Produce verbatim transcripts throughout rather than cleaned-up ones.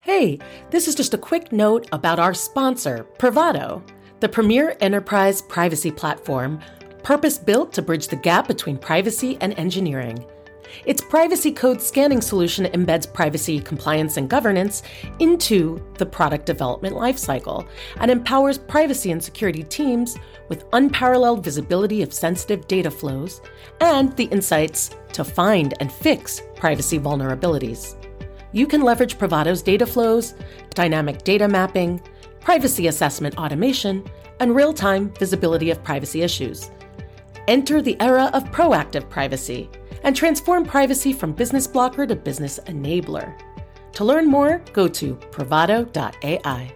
Hey, this is just a quick note about our sponsor, Privado, the premier enterprise privacy platform, purpose-built to bridge the gap between privacy and engineering. Its privacy code scanning solution embeds privacy, compliance, and governance into the product development lifecycle and empowers privacy and security teams with unparalleled visibility of sensitive data flows and the insights to find and fix privacy vulnerabilities. You can leverage Privado's data flows, dynamic data mapping, privacy assessment automation, and real-time visibility of privacy issues. Enter the era of proactive privacy and transform privacy from business blocker to business enabler. To learn more, go to privado dot A I.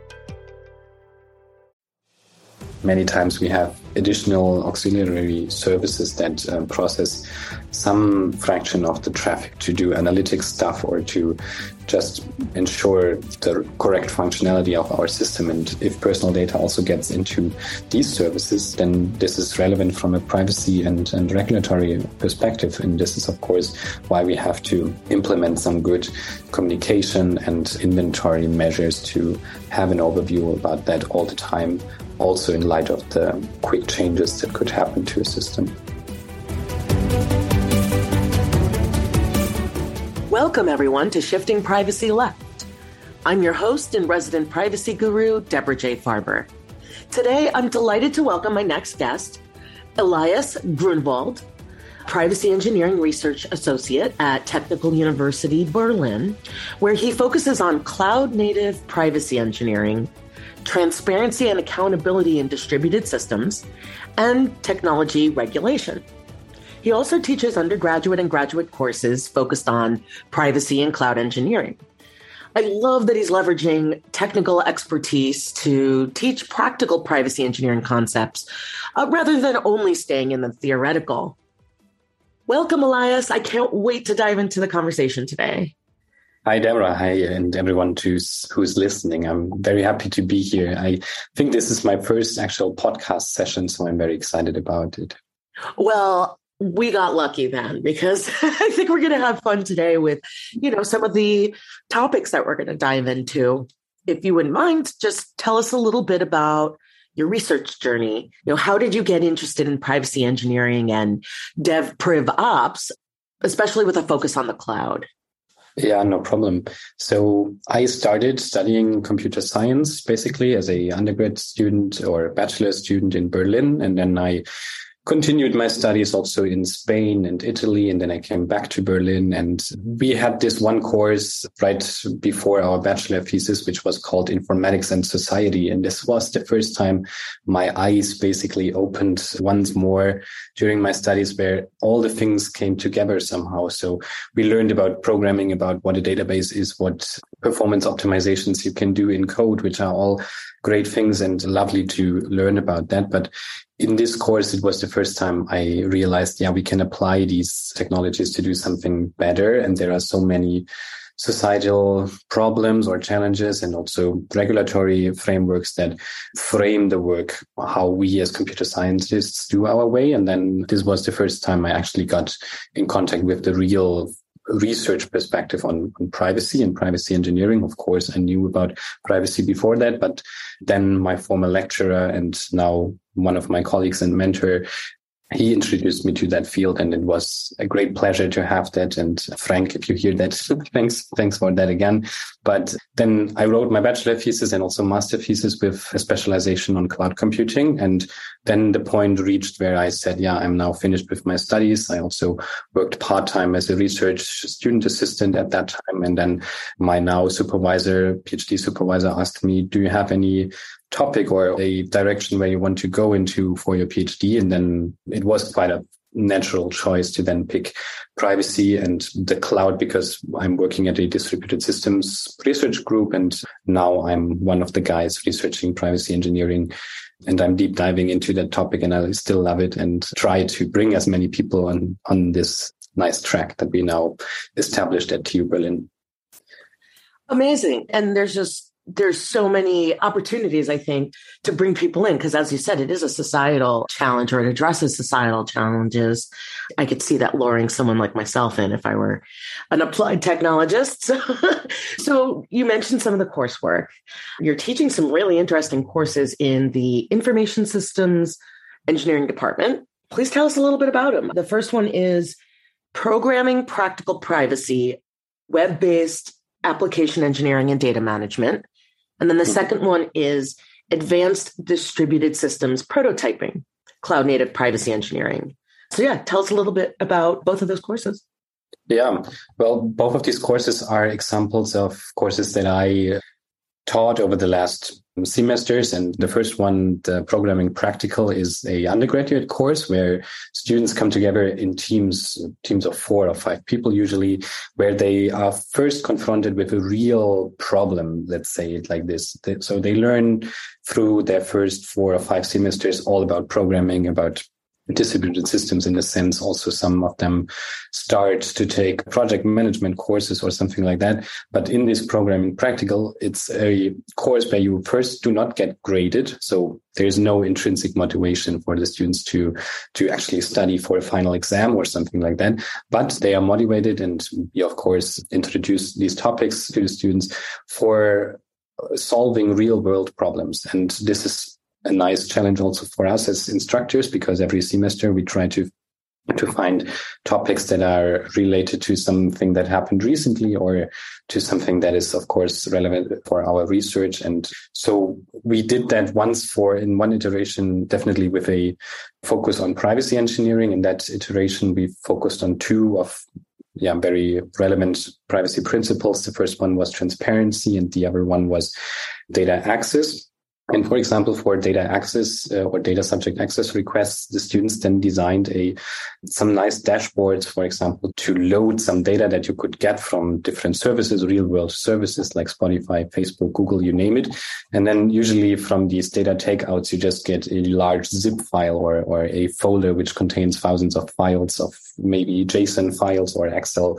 Many times we have additional auxiliary services that uh, process some fraction of the traffic to do analytics stuff or to just ensure the correct functionality of our system. And if personal data also gets into these services, then this is relevant from a privacy and, and regulatory perspective. And this is, of course, why we have to implement some good communication and inventory measures to have an overview about that all the time, also in light of the quick changes that could happen to a system. Welcome, everyone, to Shifting Privacy Left. I'm your host and resident privacy guru, Deborah J. Farber. Today, I'm delighted to welcome my next guest, Elias Grunwald, Privacy Engineering Research Associate at Technical University Berlin, where he focuses on cloud-native privacy engineering, transparency and accountability in distributed systems, and technology regulation. He also teaches undergraduate and graduate courses focused on privacy and cloud engineering. I love that he's leveraging technical expertise to teach practical privacy engineering concepts uh, rather than only staying in the theoretical. Welcome, Elias. I can't wait to dive into the conversation today. Hi, Deborah. Hi, and everyone who's, who's listening. I'm very happy to be here. I think this is my first actual podcast session, so I'm very excited about it. Well, we got lucky then, because I think we're going to have fun today with, you know, some of the topics that we're going to dive into. If you wouldn't mind, just tell us a little bit about your research journey. You know, how did you get interested in privacy engineering and dev priv ops, especially with a focus on the cloud? Yeah, no problem. So I started studying computer science basically as a undergrad student or bachelor student in Berlin. And then I continued my studies also in Spain and Italy. And then I came back to Berlin, and we had this one course right before our bachelor thesis, which was called Informatics and Society. And this was the first time my eyes basically opened once more during my studies, where all the things came together somehow. So we learned about programming, about what a database is, what performance optimizations you can do in code, which are all great things and lovely to learn about that. But in this course, it was the first time I realized, yeah, we can apply these technologies to do something better. And there are so many societal problems or challenges and also regulatory frameworks that frame the work, how we as computer scientists do our way. And then this was the first time I actually got in contact with the real research perspective on, on privacy and privacy engineering. Of course, I knew about privacy before that, but then my former lecturer and now one of my colleagues and mentor, he introduced me to that field, and it was a great pleasure to have that. And Frank, if you hear that, thanks, thanks for that again. But then I wrote my bachelor thesis and also master thesis with a specialization on cloud computing. And then the point reached where I said, yeah, I'm now finished with my studies. I also worked part-time as a research student assistant at that time. And then my now supervisor, PhD supervisor, asked me, do you have any topic or a direction where you want to go into for your PhD? And then it was quite a natural choice to then pick privacy and the cloud, because I'm working at a distributed systems research group. And now I'm one of the guys researching privacy engineering, and I'm deep diving into that topic, and I still love it and try to bring as many people on, on this nice track that we now established at T U Berlin. Amazing. And there's just there's so many opportunities, I think, to bring people in. Because as you said, it is a societal challenge, or it addresses societal challenges. I could see that luring someone like myself in if I were an applied technologist. So you mentioned some of the coursework. You're teaching some really interesting courses in the Information Systems Engineering Department. Please tell us a little bit about them. The first one is Programming Practical Privacy, Web-Based Application Engineering and Data Management. And then the second one is Advanced Distributed Systems Prototyping, Cloud Native Privacy Engineering. So yeah, tell us a little bit about both of those courses. Yeah, well, both of these courses are examples of courses that I taught over the last semesters. And the first one, the Programming Practical, is a undergraduate course where students come together in teams, teams of four or five people usually, where they are first confronted with a real problem, let's say it like this. So they learn through their first four or five semesters all about programming, about distributed systems in a sense. Also, some of them start to take project management courses or something like that. But in this Programming Practical, it's a course where you first do not get graded. So there's no intrinsic motivation for the students to, to actually study for a final exam or something like that. But they are motivated, and we, of course, introduce these topics to the students for solving real world problems. And this is a nice challenge also for us as instructors, because every semester we try to to find topics that are related to something that happened recently or to something that is, of course, relevant for our research. And so we did that once for in one iteration, definitely with a focus on privacy engineering. In that iteration, we focused on two of yeah, very relevant privacy principles. The first one was transparency, and the other one was data access. And for example, for data access uh, or data subject access requests, the students then designed a some nice dashboards, for example, to load some data that you could get from different services, real world services like Spotify, Facebook, Google, you name it. And then usually from these data takeouts, you just get a large zip file or, or a folder which contains thousands of files of maybe JSON files or Excel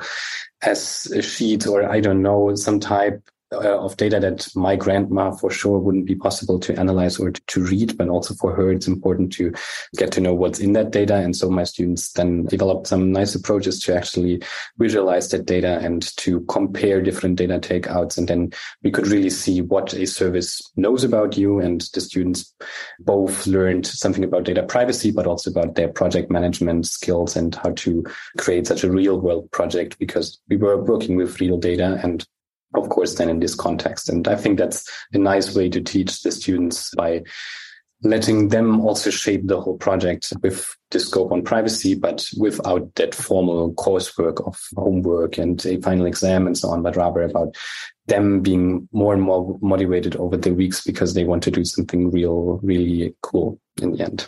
as a sheet, or I don't know, some type of data that my grandma for sure wouldn't be possible to analyze or to, to read, but also for her, it's important to get to know what's in that data. And so my students then developed some nice approaches to actually visualize that data and to compare different data takeouts. And then we could really see what a service knows about you. And the students both learned something about data privacy, but also about their project management skills and how to create such a real world project, because we were working with real data, and of course, then in this context. And I think that's a nice way to teach the students, by letting them also shape the whole project with the scope on privacy, but without that formal coursework of homework and a final exam and so on, but rather about them being more and more motivated over the weeks because they want to do something real, really cool in the end.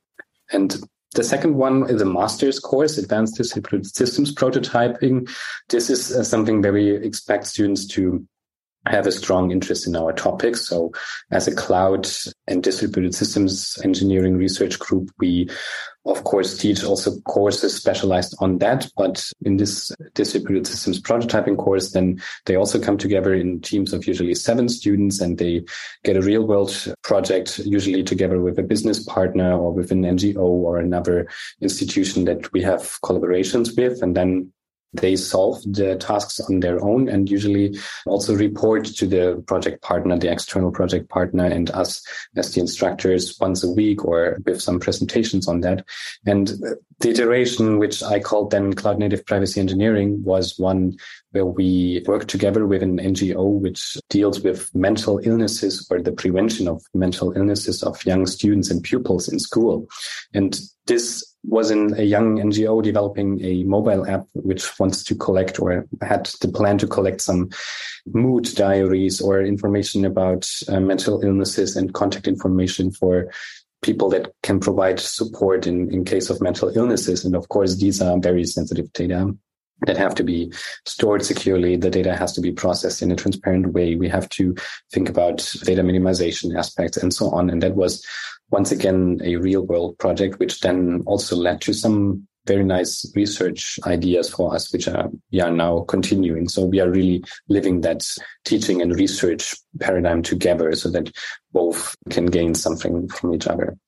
And the second one is a master's course, Advanced Distributed Systems Prototyping. This is uh, something where we expect students to have a strong interest in our topics. So as a cloud and distributed systems engineering research group, we of course teach also courses specialized on that. But in this distributed systems prototyping course, then they also come together in teams of usually seven students, and they get a real world project, usually together with a business partner or with an N G O or another institution that we have collaborations with. And then they solve the tasks on their own, and usually also report to the project partner, the external project partner, and us as the instructors once a week, or with some presentations on that. And the iteration, which I called then Cloud Native Privacy Engineering, was one where we work together with an N G O which deals with mental illnesses or the prevention of mental illnesses of young students and pupils in school. And this was in a young N G O developing a mobile app which wants to collect, or had the plan to collect, some mood diaries or information about uh, mental illnesses and contact information for people that can provide support in, in case of mental illnesses. And of course, these are very sensitive data that have to be stored securely. The data has to be processed in a transparent way. We have to think about data minimization aspects and so on. And that was once again a real world project, which then also led to some very nice research ideas for us, which are, we are now continuing. So we are really living that teaching and research paradigm together so that both can gain something from each other.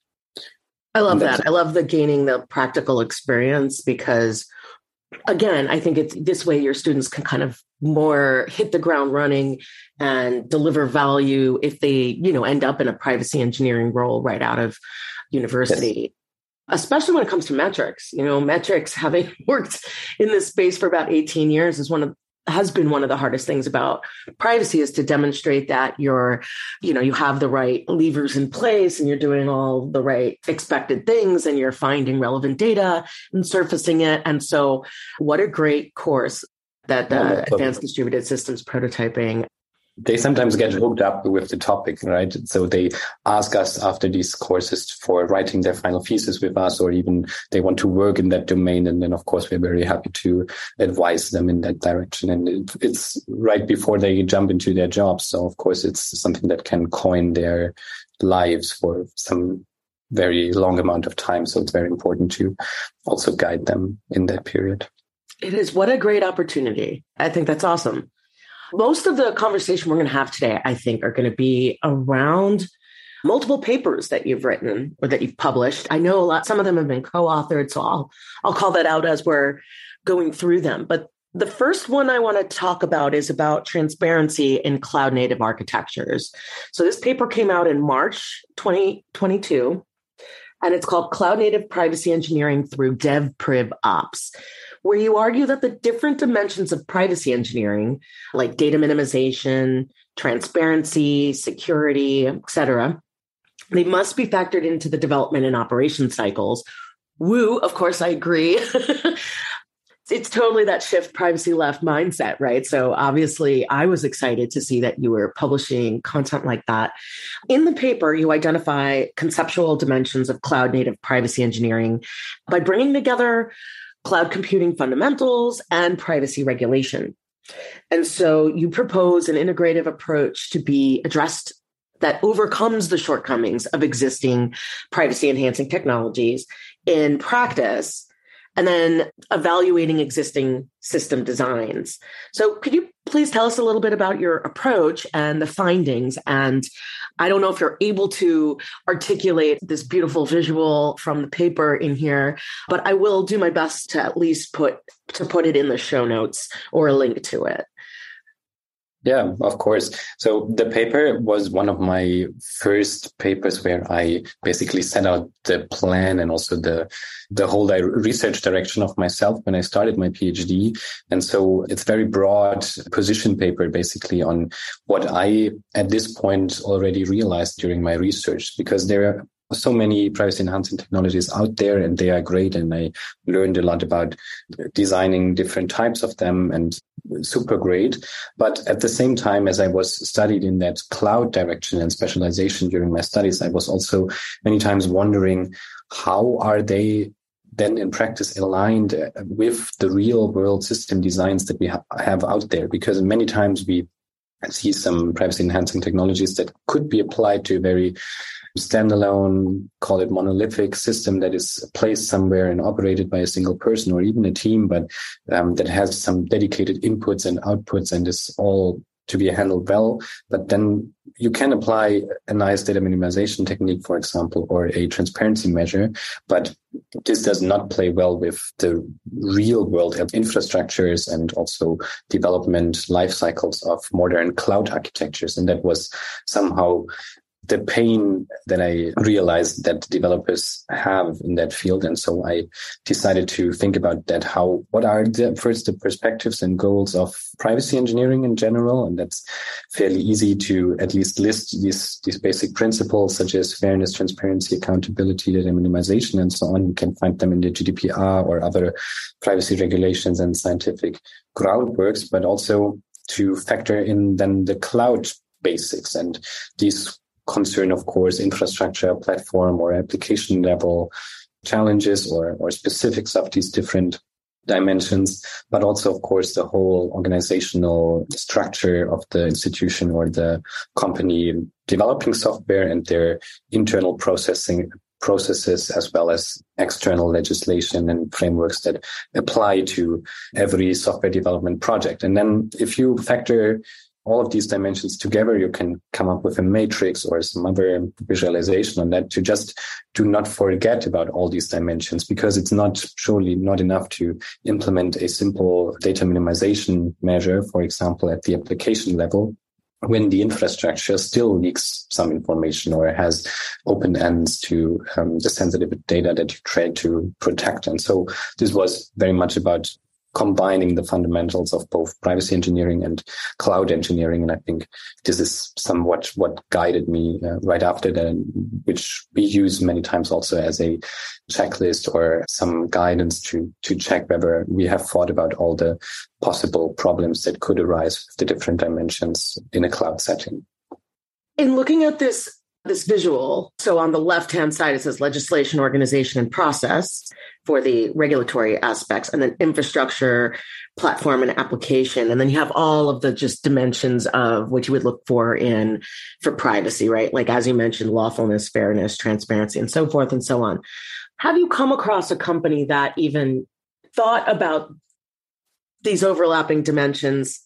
I love that. I love the gaining the practical experience because, again, I think it's this way your students can kind of more hit the ground running and deliver value if they, you know, end up in a privacy engineering role right out of university. Yes. Especially when it comes to metrics. You know, metrics, having worked in this space for about eighteen years, is one of has been one of the hardest things about privacy, is to demonstrate that you're, you know, you have the right levers in place and you're doing all the right expected things and you're finding relevant data and surfacing it. And so what a great course that uh, Advanced Distributed Systems Prototyping. They sometimes get hooked up with the topic, right? So they ask us after these courses for writing their final thesis with us, or even they want to work in that domain. And then, of course, we're very happy to advise them in that direction. And it, it's right before they jump into their jobs. So, of course, it's something that can coin their lives for some very long amount of time. So it's very important to also guide them in that period. It is. What a great opportunity. I think that's awesome. Most of the conversation we're going to have today, I think, are going to be around multiple papers that you've written or that you've published. I know a lot, some of them have been co-authored, so I'll, I'll call that out as we're going through them. But the first one I want to talk about is about transparency in cloud native architectures. So this paper came out in March twenty twenty-two, and it's called Cloud Native Privacy Engineering Through DevPrivOps, where you argue that the different dimensions of privacy engineering, like data minimization, transparency, security, et cetera, they must be factored into the development and operation cycles. Woo, of course, I agree. It's totally that shift privacy left mindset, right? So obviously, I was excited to see that you were publishing content like that. In the paper, you identify conceptual dimensions of cloud native privacy engineering by bringing together cloud computing fundamentals and privacy regulation. And so you propose an integrative approach to be addressed that overcomes the shortcomings of existing privacy enhancing technologies in practice, and then evaluating existing system designs. So could you please tell us a little bit about your approach and the findings? And I don't know if you're able to articulate this beautiful visual from the paper in here, but I will do my best to at least put to put it in the show notes or a link to it. Yeah, of course. So the paper was one of my first papers where I basically set out the plan and also the the whole research direction of myself when I started my PhD. And so it's very broad position paper basically on what I at this point already realized during my research, because there are so many privacy enhancing technologies out there and they are great. And I learned a lot about designing different types of them and super great. But at the same time, as I was studied in that cloud direction and specialization during my studies, I was also many times wondering, how are they then in practice aligned with the real world system designs that we ha- have out there? Because many times we see some privacy enhancing technologies that could be applied to a very standalone, call it monolithic system that is placed somewhere and operated by a single person or even a team, but um, that has some dedicated inputs and outputs and is all to be handled well. But then you can apply a nice data minimization technique, for example, or a transparency measure, but this does not play well with the real world infrastructures and also development life cycles of modern cloud architectures. And that was somehow the pain that I realized that developers have in that field. And so I decided to think about that. How, what are the first the perspectives and goals of privacy engineering in general? And that's fairly easy to at least list these, these basic principles such as fairness, transparency, accountability, data minimization, and so on. You can find them in the G D P R or other privacy regulations and scientific groundworks, but also to factor in then the cloud basics. And these concern, of course, infrastructure, platform, or application level challenges or, or specifics of these different dimensions, but also, of course, the whole organizational structure of the institution or the company developing software and their internal processing processes as well as external legislation and frameworks that apply to every software development project. And then if you factor all of these dimensions together, you can come up with a matrix or some other visualization on that to just do not forget about all these dimensions, because it's not surely not enough to implement a simple data minimization measure, for example, at the application level, when the infrastructure still leaks some information or has open ends to um, the sensitive data that you try to protect. And so this was very much about combining the fundamentals of both privacy engineering and cloud engineering. And I think this is somewhat what guided me uh, right after that, which we use many times also as a checklist or some guidance to, to check whether we have thought about all the possible problems that could arise with the different dimensions in a cloud setting. In looking at this, this visual, so on the left-hand side, it says legislation, organization, and process for the regulatory aspects, and then infrastructure, platform, and application. And then you have all of the just dimensions of what you would look for in for privacy, right? Like, as you mentioned, lawfulness, fairness, transparency, and so forth and so on. Have you come across a company that even thought about these overlapping dimensions?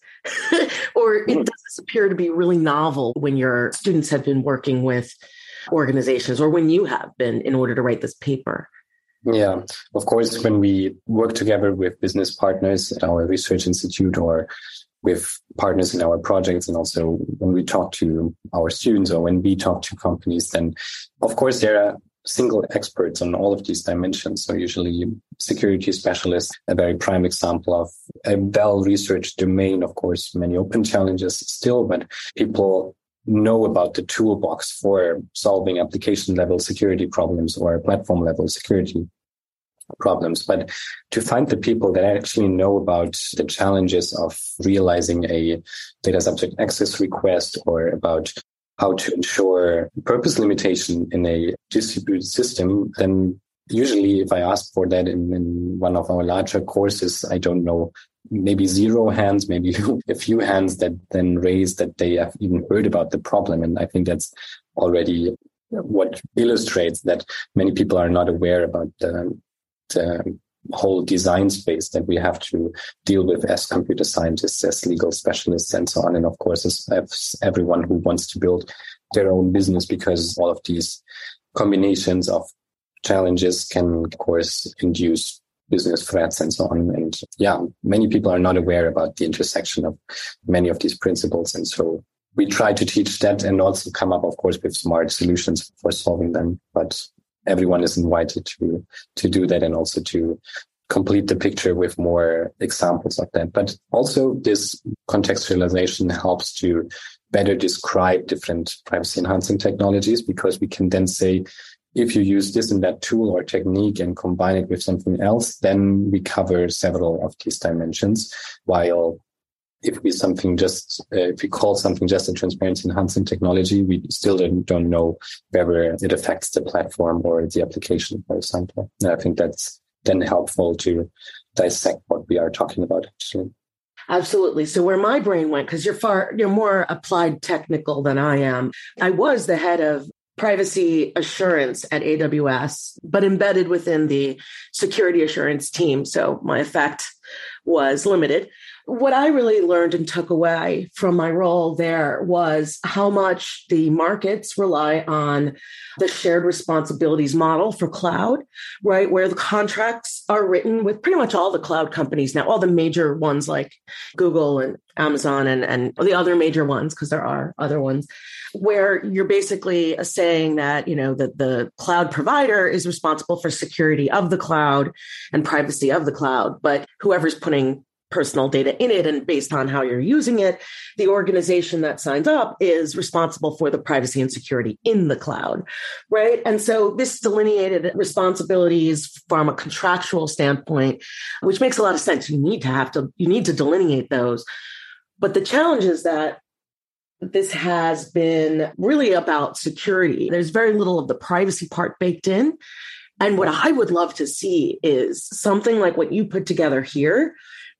Or it does this appear to be really novel when your students have been working with organizations, or when you have been, in order to write this paper? Yeah, of course, when we work together with business partners at our research institute or with partners in our projects, and also when we talk to our students or when we talk to companies, then of course there are single experts on all of these dimensions. So usually security specialists, a very prime example of a well-researched domain, of course, many open challenges still, but people know about the toolbox for solving application level security problems or platform level security problems. But to find the people that actually know about the challenges of realizing a data subject access request, or about how to ensure purpose limitation in a distributed system, then usually if I ask for that in, in one of our larger courses, I don't know, maybe zero hands, maybe a few hands that then raise that they have even heard about the problem. And I think that's already what illustrates that many people are not aware about the, the whole design space that we have to deal with as computer scientists, as legal specialists, and so on. And of course, as, as everyone who wants to build their own business, because all of these combinations of challenges can, of course, induce business threats and so on. And yeah, many people are not aware about the intersection of many of these principles. And so we try to teach that and also come up, of course, with smart solutions for solving them. But everyone is invited to to do that, and also to complete the picture with more examples of that. But also this contextualization helps to better describe different privacy enhancing technologies, because we can then say, if you use this and that tool or technique and combine it with something else, then we cover several of these dimensions. While if we something just, uh, if we call something just a transparency enhancing technology, we still don't, don't know whether it affects the platform or the application, for example. And I think that's then helpful to dissect what we are talking about, actually. Absolutely. So where my brain went, because you're far, you're more applied technical than I am. I was the head of privacy assurance at A W S, but embedded within the security assurance team. So my effect was limited. What I really learned and took away from my role there was how much the markets rely on the shared responsibilities model for cloud, right? Where the contracts are written with pretty much all the cloud companies now, all the major ones like Google and Amazon and, and the other major ones, because there are other ones, where you're basically saying that, you know, that the cloud provider is responsible for security of the cloud and privacy of the cloud, but whoever's putting personal data in it, and based on how you're using it, the organization that signs up is responsible for the privacy and security in the cloud, right? And so this delineated responsibilities from a contractual standpoint, which makes a lot of sense. You need to have to, you need to delineate those. But the challenge is that this has been really about security. There's very little of the privacy part baked in. And what I would love to see is something like what you put together here,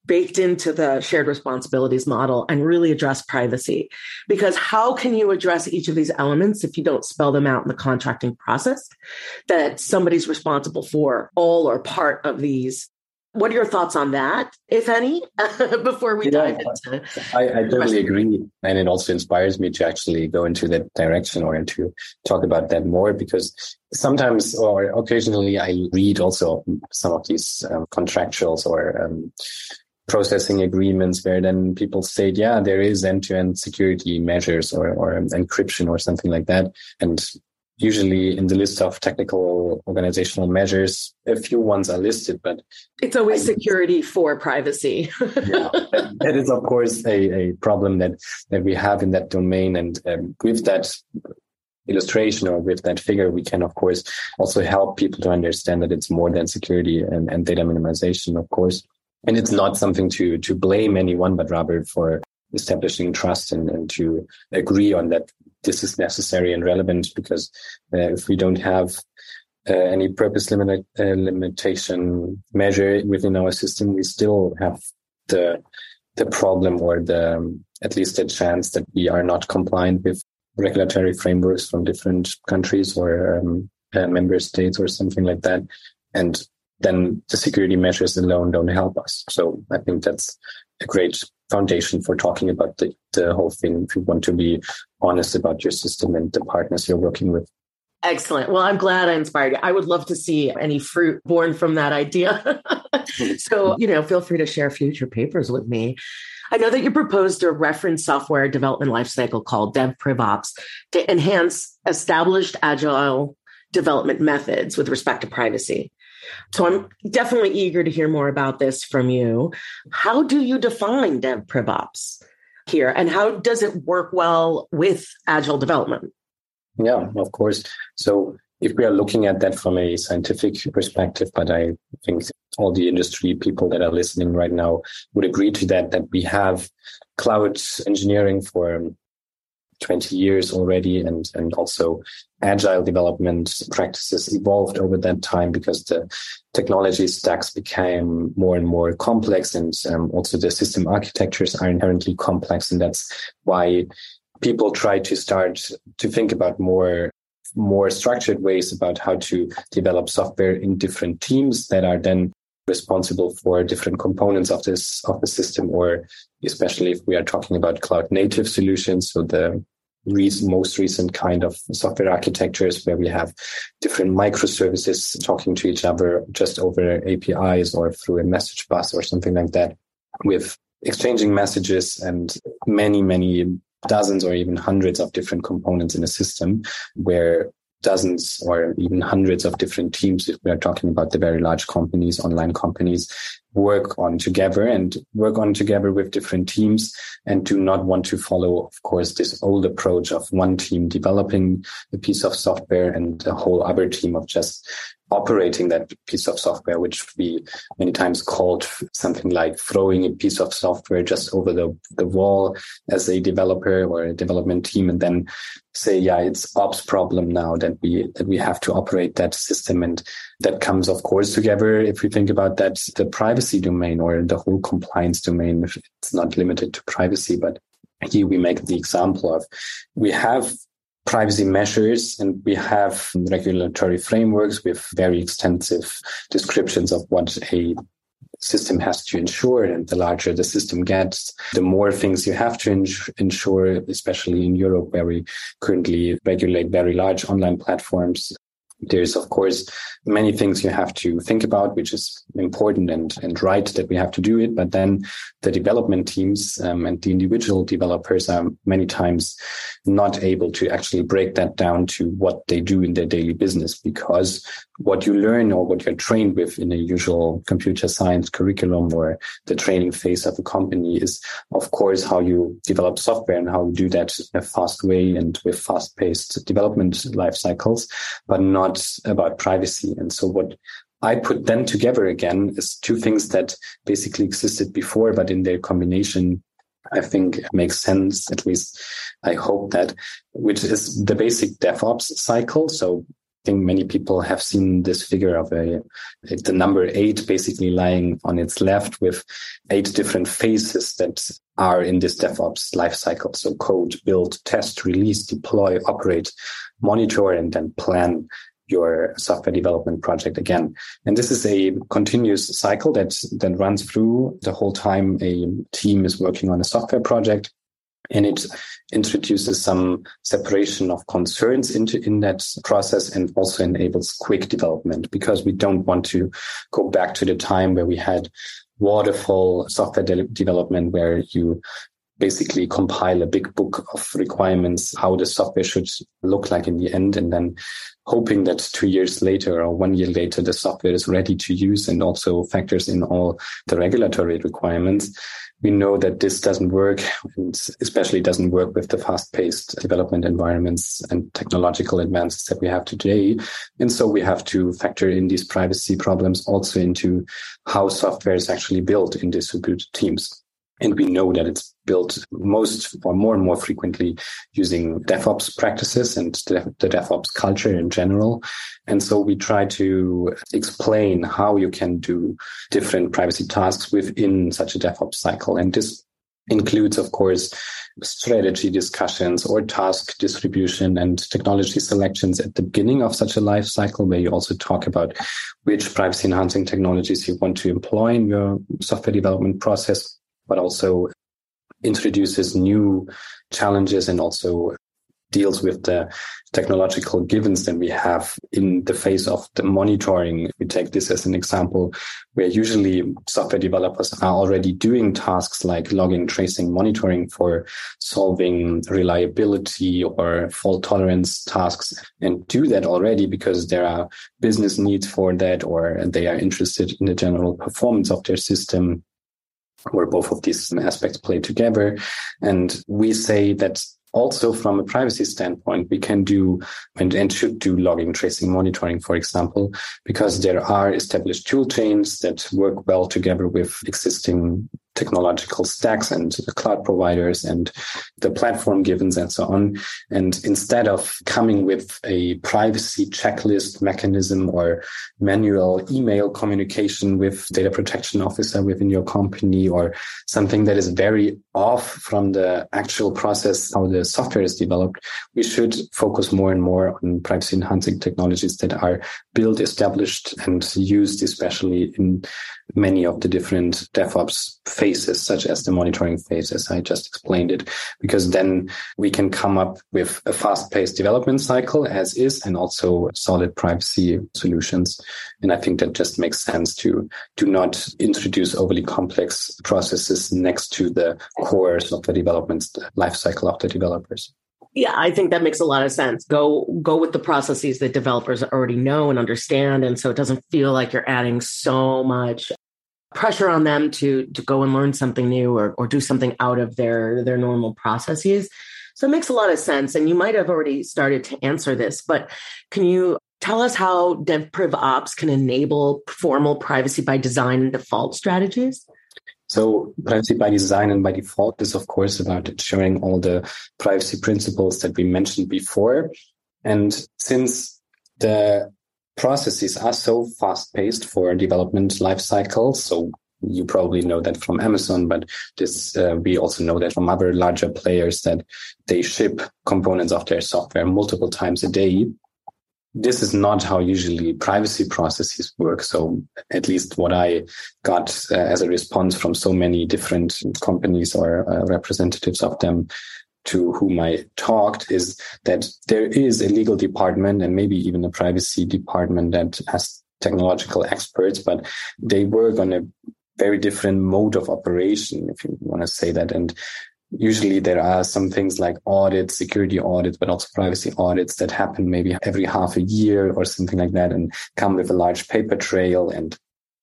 baked into the shared responsibilities model and really address privacy. Because how can you address each of these elements if you don't spell them out in the contracting process that somebody's responsible for all or part of these? What are your thoughts on that, if any, before we yeah, dive into? I, I totally agree. And it also inspires me to actually go into that direction or to talk about that more, because sometimes or occasionally I read also some of these um, contractuals or um, processing agreements where then people state, yeah, there is end-to-end security measures or, or encryption or something like that. And usually in the list of technical organizational measures, a few ones are listed, but it's always I, security for privacy. yeah, that, that is, of course, a, a problem that, that we have in that domain. And um, with that illustration or with that figure, we can, of course, also help people to understand that it's more than security and, and data minimization, of course. And it's not something to, to blame anyone, but rather for establishing trust and, and to agree on that this is necessary and relevant, because uh, if we don't have uh, any purpose limit, uh, limitation measure within our system, we still have the the problem or the um, at least a chance that we are not compliant with regulatory frameworks from different countries or um, uh, member states or something like that. And then the security measures alone don't help us. So I think that's a great foundation for talking about the, the whole thing if you want to be honest about your system and the partners you're working with. Excellent. Well, I'm glad I inspired you. I would love to see any fruit born from that idea. So, you know, feel free to share future papers with me. I know that you proposed a reference software development lifecycle called DevPrivOps to enhance established agile development methods with respect to privacy. So I'm definitely eager to hear more about this from you. How do you define DevPrivOps here, and how does it work well with agile development? Yeah, of course. So if we are looking at that from a scientific perspective, but I think all the industry people that are listening right now would agree to that, that we have cloud engineering for twenty years already, and, and also agile development practices evolved over that time because the technology stacks became more and more complex, and um, also the system architectures are inherently complex. And that's why people try to start to think about more more structured ways about how to develop software in different teams that are then responsible for different components of this of the system, or especially if we are talking about cloud native solutions, so the Recent, most recent kind of software architectures where we have different microservices talking to each other just over A P Is or through a message bus or something like that, with exchanging messages and many, many dozens or even hundreds of different components in a system, where dozens or even hundreds of different teams, if we are talking about the very large companies, online companies, work on together and work on together with different teams, and do not want to follow, of course, this old approach of one team developing a piece of software and a whole other team of just operating that piece of software, which we many times called something like throwing a piece of software just over the, the wall as a developer or a development team, and then say, yeah, it's ops problem now that we that we have to operate that system. And that comes, of course, together, if we think about that, the privacy domain or the whole compliance domain. It's not limited to privacy, but here we make the example of we have privacy measures and we have regulatory frameworks with very extensive descriptions of what a system has to ensure. And the larger the system gets, the more things you have to ins- ensure, especially in Europe, where we currently regulate very large online platforms. There's, of course, many things you have to think about, which is important and, and right that we have to do it. But then the development teams um, and the individual developers are many times not able to actually break that down to what they do in their daily business, because what you learn or what you're trained with in a usual computer science curriculum or the training phase of a company is, of course, how you develop software and how you do that in a fast way and with fast-paced development life cycles, but not about privacy. And so what I put then together again is two things that basically existed before, but in their combination, I think makes sense. At least I hope that, which is the basic DevOps cycle. So think many people have seen this figure of a, the number eight basically lying on its left with eight different phases that are in this DevOps lifecycle. So code, build, test, release, deploy, operate, monitor, and then plan your software development project again. And this is a continuous cycle that, that runs through the whole time a team is working on a software project. And it introduces some separation of concerns into in that process and also enables quick development, because we don't want to go back to the time where we had waterfall software de- development, where you basically compile a big book of requirements, how the software should look like in the end, and then hoping that two years later or one year later, the software is ready to use and also factors in all the regulatory requirements. We know that this doesn't work, and especially doesn't work with the fast-paced development environments and technological advances that we have today. And so we have to factor in these privacy problems also into how software is actually built in distributed teams. And we know that it's built most or more and more frequently using DevOps practices and the, the DevOps culture in general. And so we try to explain how you can do different privacy tasks within such a DevOps cycle. And this includes, of course, strategy discussions or task distribution and technology selections at the beginning of such a life cycle, where you also talk about which privacy enhancing technologies you want to employ in your software development process, but also introduces new challenges and also deals with the technological givens that we have in the face of the monitoring. We take this as an example where usually software developers are already doing tasks like logging, tracing, monitoring for solving reliability or fault tolerance tasks, and do that already because there are business needs for that, or they are interested in the general performance of their system, where both of these aspects play together. And we say that also from a privacy standpoint, we can do and, and should do logging, tracing, monitoring, for example, because there are established tool chains that work well together with existing technological stacks and cloud providers and the platform givens and so on. And instead of coming with a privacy checklist mechanism or manual email communication with data protection officer within your company, or something that is very off from the actual process, how the software is developed, we should focus more and more on privacy enhancing technologies that are built, established, and used especially in many of the different DevOps phases, such as the monitoring phase, as I just explained it, because then we can come up with a fast-paced development cycle as is, and also solid privacy solutions. And I think that just makes sense to do not introduce overly complex processes next to the core software development lifecycle of the developers. Yeah, I think that makes a lot of sense. Go go with the processes that developers already know and understand. And so it doesn't feel like you're adding so much pressure on them to, to go and learn something new or, or do something out of their, their normal processes. So it makes a lot of sense. And you might have already started to answer this, but can you tell us how DevPrivOps can enable formal privacy by design and default strategies? So privacy by design and by default is, of course, about ensuring all the privacy principles that we mentioned before. And since the processes are so fast-paced for development life cycles, so you probably know that from Amazon, but this uh, we also know that from other larger players, that they ship components of their software multiple times a day. This is not how usually privacy processes work. So at least what I got uh, as a response from so many different companies or uh, representatives of them to whom I talked is that there is a legal department and maybe even a privacy department that has technological experts, but they work on a very different mode of operation, if you want to say that. And usually there are some things like audits, security audits, but also privacy audits that happen maybe every half a year or something like that, and come with a large paper trail and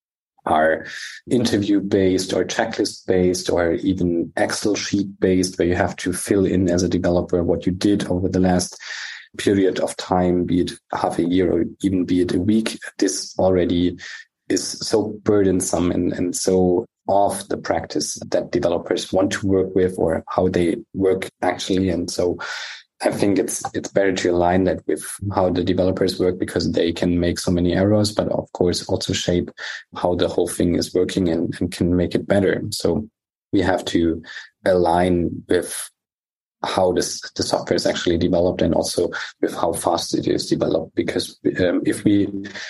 are interview-based or checklist-based or even Excel sheet-based, where you have to fill in as a developer what you did over the last period of time, be it half a year or even be it a week. This already is so burdensome and, and so off the practice that developers want to work with or how they work actually. And so I think it's it's better to align that with how the developers work, because they can make so many errors, but of course also shape how the whole thing is working and, and can make it better. So we have to align with how this the software is actually developed and also with how fast it is developed. Because um, if we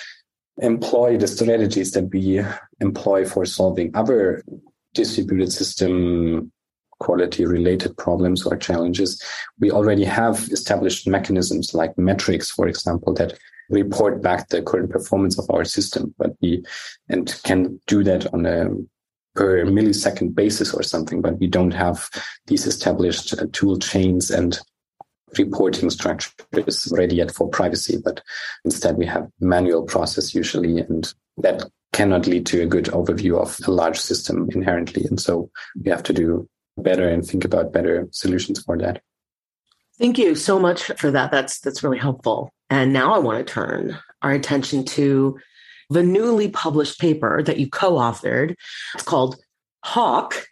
employ the strategies that we employ for solving other distributed system quality related problems or challenges, we already have established mechanisms like metrics, for example, that report back the current performance of our system, but we and can do that on a per millisecond basis or something, but we don't have these established uh, tool chains and reporting structures ready yet for privacy, but instead we have manual process usually, and that cannot lead to a good overview of a large system inherently. And so we have to do better and think about better solutions for that. Thank you so much for that. That's that's really helpful. And now I want to turn our attention to the newly published paper that you co-authored. It's called Hawk,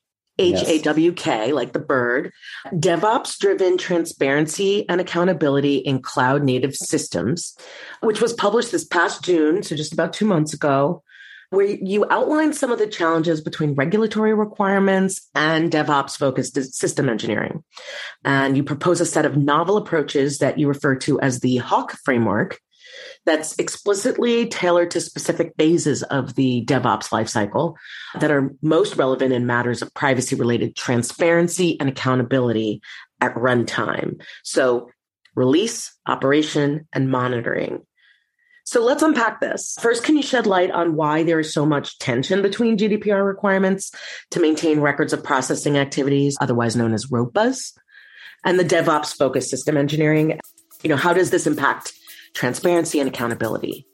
H A W K, yes, like the bird, DevOps-driven transparency and accountability in cloud-native systems, which was published this past June, so just about two months ago, where you outline some of the challenges between regulatory requirements and DevOps-focused system engineering. And you propose a set of novel approaches that you refer to as the Hawk framework that's explicitly tailored to specific phases of the DevOps lifecycle that are most relevant in matters of privacy-related transparency and accountability at runtime. So release, operation, and monitoring. So let's unpack this. First, can you shed light on why there is so much tension between G D P R requirements to maintain records of processing activities, otherwise known as R O P As, and the DevOps-focused system engineering? You know, how does this impact transparency and accountability?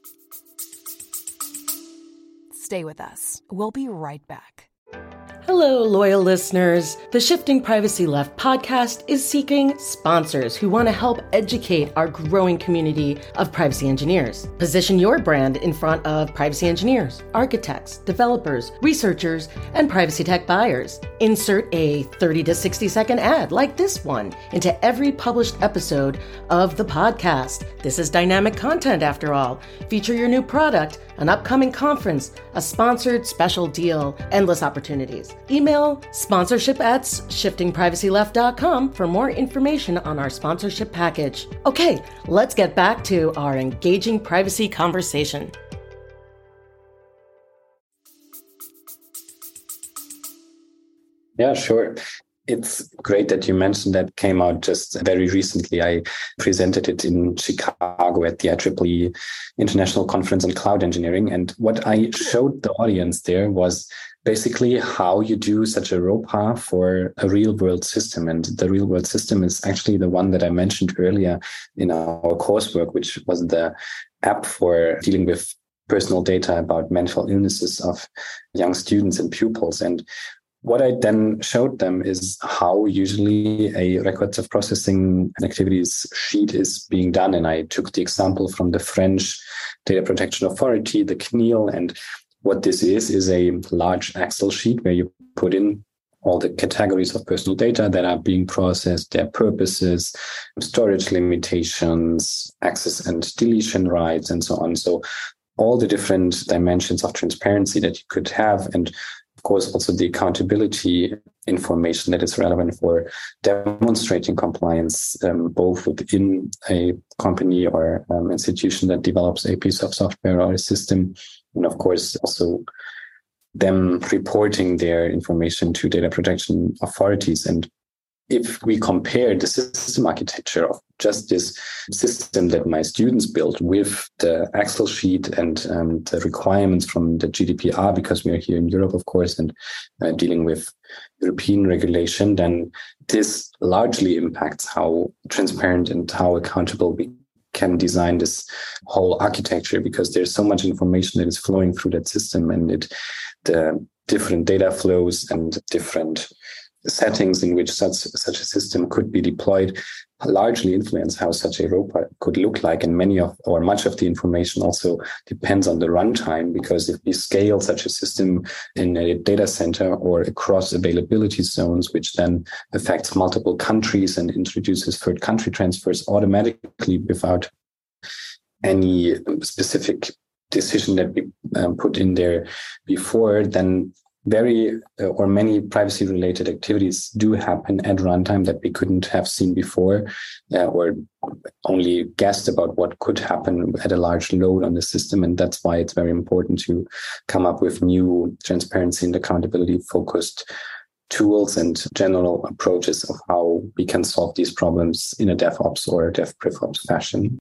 Stay with us. We'll be right back. Hello, loyal listeners. The Shifting Privacy Left podcast is seeking sponsors who want to help educate our growing community of privacy engineers. Position your brand in front of privacy engineers, architects, developers, researchers, and privacy tech buyers. Insert a thirty to sixty second ad like this one into every published episode of the podcast. This is dynamic content after all. Feature your new product, an upcoming conference, a sponsored special deal, endless opportunities. Email sponsorship at shifting privacy left dot com for more information on our sponsorship package. Okay, let's get back to our engaging privacy conversation. Yeah, sure. It's great that you mentioned that. Came out just very recently. I presented it in Chicago at the I triple E International Conference on Cloud Engineering. And what I showed the audience there was basically how you do such a R O P A for a real world system. And the real world system is actually the one that I mentioned earlier in our coursework, which was the app for dealing with personal data about mental illnesses of young students and pupils. And what I then showed them is how usually a records of processing activities sheet is being done. And I took the example from the French Data Protection Authority, the C N I L. And what this is, is a large Excel sheet where you put in all the categories of personal data that are being processed, their purposes, storage limitations, access and deletion rights, and so on. So all the different dimensions of transparency that you could have, and of course, also the accountability information that is relevant for demonstrating compliance, um, both within a company or um, institution that develops a piece of software or a system. And of course, also them reporting their information to data protection authorities. And if we compare the system architecture of just this system that my students built with the Excel sheet and um, the requirements from the G D P R, because we are here in Europe, of course, and uh, dealing with European regulation, then this largely impacts how transparent and how accountable we can design this whole architecture, because there's so much information that is flowing through that system, and it the different data flows and different settings in which such such a system could be deployed largely influence how such a robot could look like. And many of, or much of the information also depends on the runtime, because if we scale such a system in a data center or across availability zones, which then affects multiple countries and introduces third country transfers automatically without any specific decision that we um, put in there before, then very uh, or many privacy related activities do happen at runtime that we couldn't have seen before uh, or only guessed about what could happen at a large load on the system. And that's why it's very important to come up with new transparency and accountability focused tools and general approaches of how we can solve these problems in a DevOps or a DevPrivOps fashion.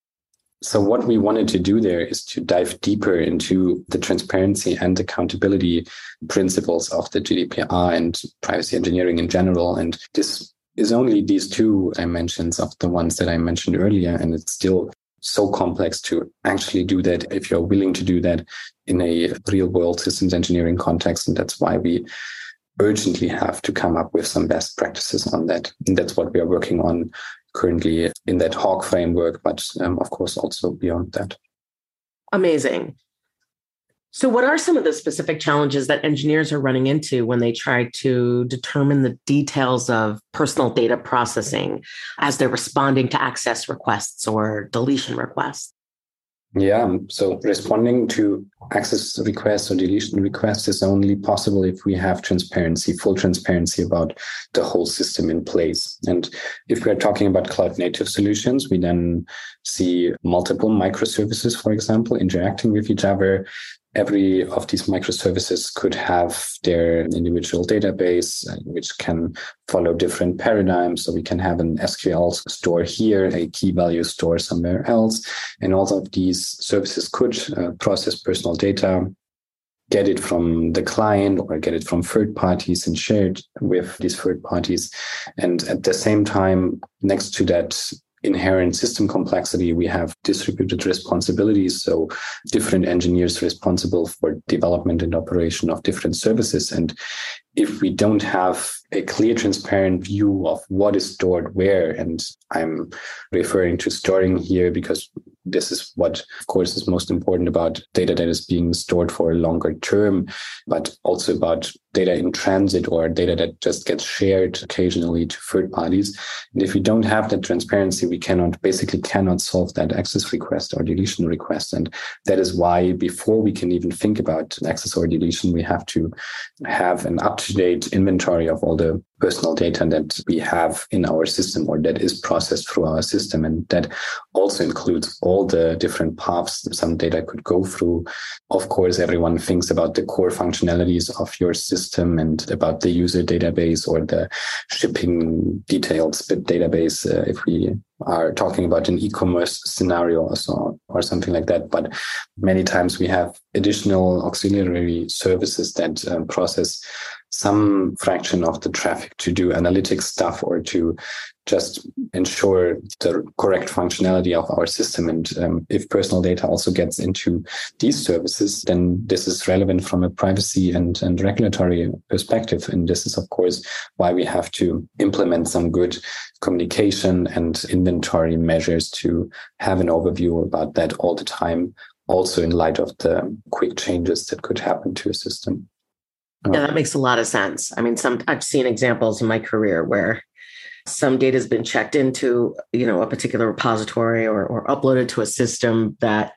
So what we wanted to do there is to dive deeper into the transparency and accountability principles of the G D P R and privacy engineering in general. And this is only these two dimensions of the ones that I mentioned earlier. And it's still so complex to actually do that if you're willing to do that in a real world systems engineering context. And that's why we urgently have to come up with some best practices on that. And that's what we are working on currently in that Hawk framework, but um, of course also beyond that. Amazing. So what are some of the specific challenges that engineers are running into when they try to determine the details of personal data processing as they're responding to access requests or deletion requests? Yeah, so responding to access requests or deletion requests is only possible if we have transparency, full transparency about the whole system in place. And if we're talking about cloud native solutions, we then see multiple microservices, for example, interacting with each other. Every of these microservices could have their individual database, which can follow different paradigms. So we can have an S Q L store here, a key value store somewhere else. And all of these services could uh, process personal data, get it from the client or get it from third parties and share it with these third parties. And at the same time, next to that inherent system complexity, we have distributed responsibilities. So different engineers responsible for development and operation of different services. And if we don't have a clear, transparent view of what is stored where, and I'm referring to storing here because this is what, of course, is most important about data that is being stored for a longer term, but also about data in transit or data that just gets shared occasionally to third parties. And if we don't have that transparency, we cannot, basically cannot solve that access request or deletion request. And that is why before we can even think about access or deletion, we have to have an up-to-date inventory of all the personal data that we have in our system or that is processed through our system. And that also includes all the different paths some data could go through. Of course, everyone thinks about the core functionalities of your system and about the user database or the shipping details bit database, uh, if we are talking about an e-commerce scenario or so, or something like that. But many times we have additional auxiliary services that um, process some fraction of the traffic to do analytics stuff or to just ensure the correct functionality of our system. And um, if personal data also gets into these services, then this is relevant from a privacy and, and regulatory perspective. And this is, of course, why we have to implement some good communication and inventory measures to have an overview about that all the time, also in light of the quick changes that could happen to a system. Yeah, that makes a lot of sense. I mean, some I've seen examples in my career where some data has been checked into, you know, a particular repository or, or uploaded to a system that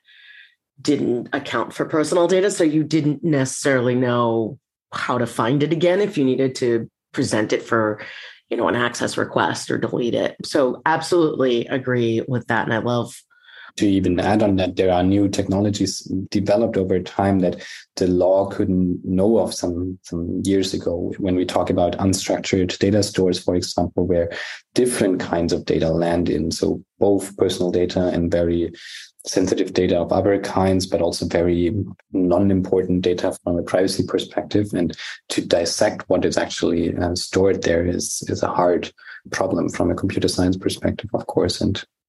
didn't account for personal data. So you didn't necessarily know how to find it again if you needed to present it for, you know, an access request or delete it. So absolutely agree with that. And I love to even add on that, there are new technologies developed over time that the law couldn't know of some, some years ago. When we talk about unstructured data stores, for example, where different kinds of data land in, so both personal data and very sensitive data of other kinds, but also very non-important data from a privacy perspective. And to dissect what is actually uh, stored there is, is a hard problem from a computer science perspective, of course. And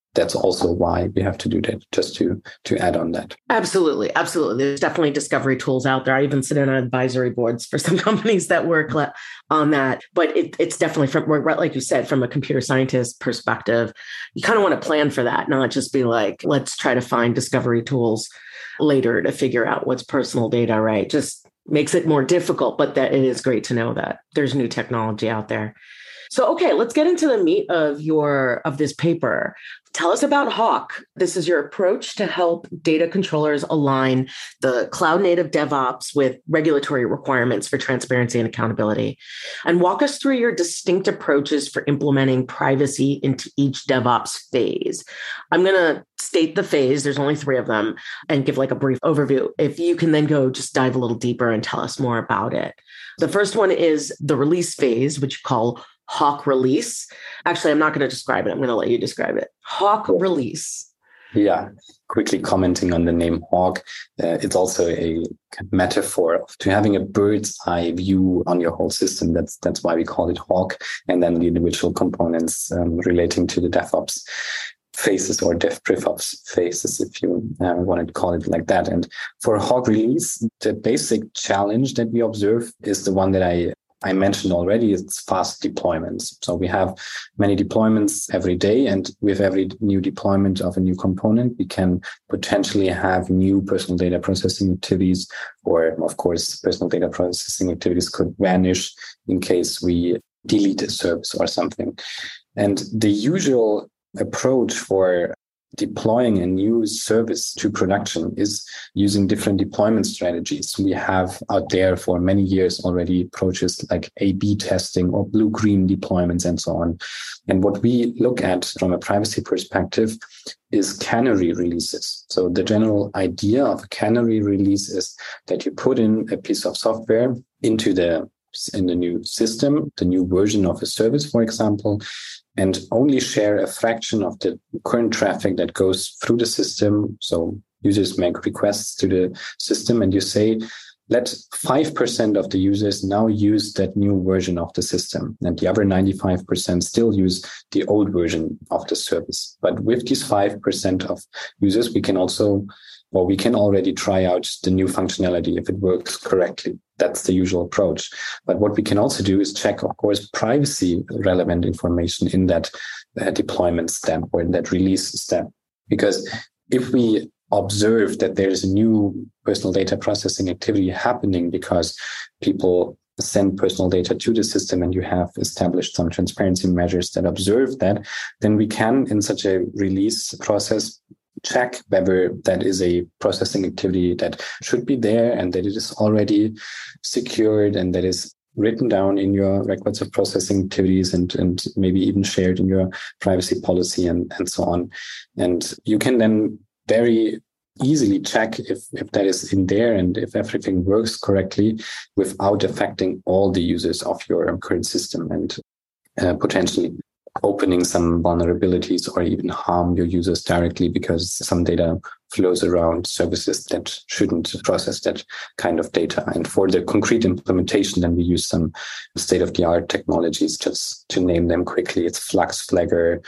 that's also why we have to do that, just to to add on that. Absolutely. Absolutely. There's definitely discovery tools out there. I even sit in on advisory boards for some companies that work on that. But it, it's definitely from, like you said, from a computer scientist perspective, you kind of want to plan for that, not just be like, let's try to find discovery tools later to figure out what's personal data, right? Just makes it more difficult, but that it is great to know that there's new technology out there. So, okay, let's get into the meat of your of this paper. Tell us about Hawk. This is your approach to help data controllers align the cloud native DevOps with regulatory requirements for transparency and accountability. And walk us through your distinct approaches for implementing privacy into each DevOps phase. I'm going to state the phase, there's only three of them, and give like a brief overview. If you can then go just dive a little deeper and tell us more about it. The first one is the release phase, which you call Hawk release. Actually, I'm not going to describe it. I'm going to let you describe it. Hawk release. Yeah. Quickly commenting on the name Hawk, uh, it's also a metaphor to having a bird's eye view on your whole system. That's that's why we call it Hawk. And then the individual components um, relating to the DevOps phases or DevPrivOps phases, if you uh, want to call it like that. And for Hawk release, the basic challenge that we observe is the one that I I mentioned already, it's fast deployments. So we have many deployments every day, and with every new deployment of a new component, we can potentially have new personal data processing activities, or of course, personal data processing activities could vanish in case we delete a service or something. And the usual approach for deploying a new service to production is using different deployment strategies. We have out there for many years already approaches like A B testing or blue-green deployments and so on. And what we look at from a privacy perspective is canary releases. So the general idea of a canary release is that you put in a piece of software into the in the new system, the new version of a service, for example, and only share a fraction of the current traffic that goes through the system. So users make requests to the system, and you say, let five percent of the users now use that new version of the system, and the other ninety-five percent still use the old version of the service. But with these five percent of users, we can also, or we can already try out the new functionality if it works correctly. That's the usual approach. But what we can also do is check, of course, privacy relevant information in that uh, deployment step or in that release step. Because if we observe that there is a new personal data processing activity happening because people send personal data to the system and you have established some transparency measures that observe that, then we can, in such a release process, check whether that is a processing activity that should be there and that it is already secured and that is written down in your records of processing activities and, and maybe even shared in your privacy policy and, and so on. And you can then very easily check if, if that is in there and if everything works correctly without affecting all the users of your current system and uh, potentially opening some vulnerabilities or even harm your users directly because some data flows around services that shouldn't process that kind of data. And for the concrete implementation, then we use some state-of-the-art technologies, just to name them quickly. It's Flux Flagger,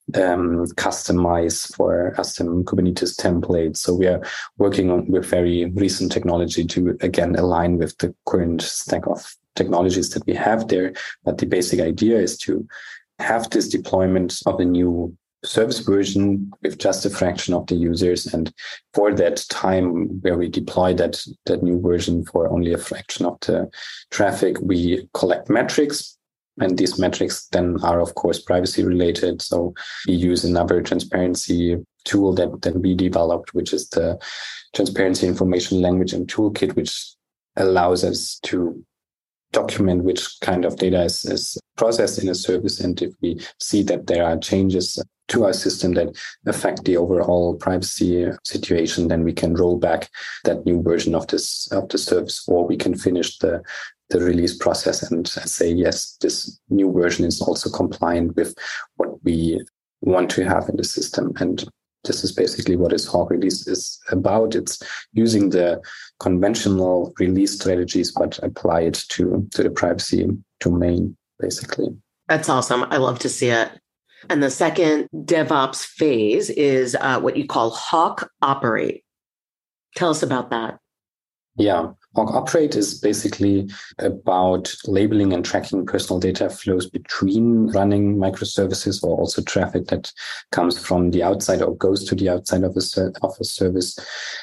um, Kustomize for custom Kubernetes templates. So we are working on with very recent technology to, again, align with the current stack of technologies that we have there. But the basic idea is to have this deployment of a new service version with just a fraction of the users. And for that time where we deploy that, that new version for only a fraction of the traffic, we collect metrics. And these metrics then are, of course, privacy related. So we use another transparency tool that, that we developed, which is the Transparency Information Language and Toolkit, which allows us to document which kind of data is, is processed in a service. And if we see that there are changes to our system that affect the overall privacy situation, then we can roll back that new version of this of the service, or we can finish the, the release process and say, yes, this new version is also compliant with what we want to have in the system. And this is basically what is Hawk Release is about. It's using the conventional release strategies, but apply it to, to the privacy domain, basically. That's awesome. I love to see it. And the second DevOps phase is uh, what you call Hawk Operate. Tell us about that. Yeah, Hawk Operate is basically about labeling and tracking personal data flows between running microservices, or also traffic that comes from the outside or goes to the outside of a, ser- of a service,